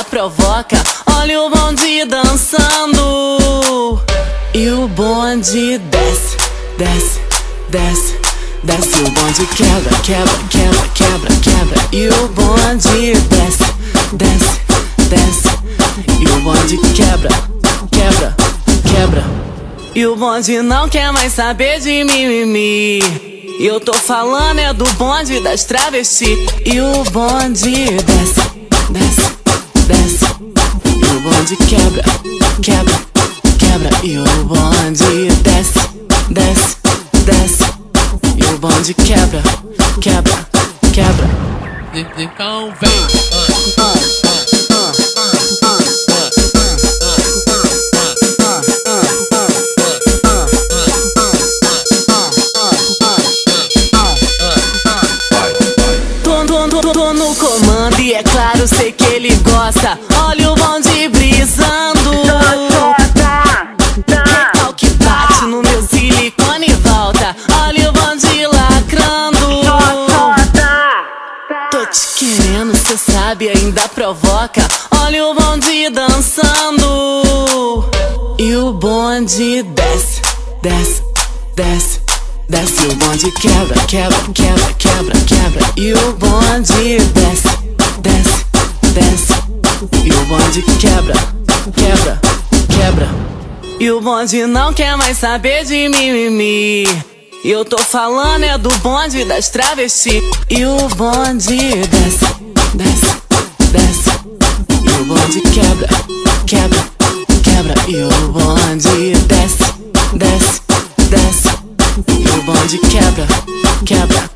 provoca. Olha o bonde dançando. E o bonde desce, desce, desce, desce. O bonde quebra, quebra, quebra, quebra, quebra. E o bonde desce, desce, desce. E o bonde quebra, quebra, quebra. E o bonde não quer mais saber de mimimi. Eu tô falando é do bonde das travestis. E o bonde desce, desce, desce. E o bonde quebra, quebra, quebra. E o bonde desce, desce, desce. E o bonde quebra, quebra, quebra. Então vem. Tô no comando e é claro, sei que ele gosta. Olha o bonde brisando. Recalque bate no meu silicone e volta. Olha o bonde lacrando. Tô te querendo, cê sabe, ainda provoca. Olha o bonde dançando. E o bonde desce, desce, desce, desce. E o bonde quebra, quebra, quebra, quebra, quebra. E o bonde desce, desce, desce. E o bonde quebra, quebra, quebra. E o bonde não quer mais saber de mimimi. Eu tô falando é do bonde das travestis. E o bonde desce, desce, desce. E o bonde quebra, quebra, quebra. E o bonde desce, desce, desce. E o bonde quebra, quebra.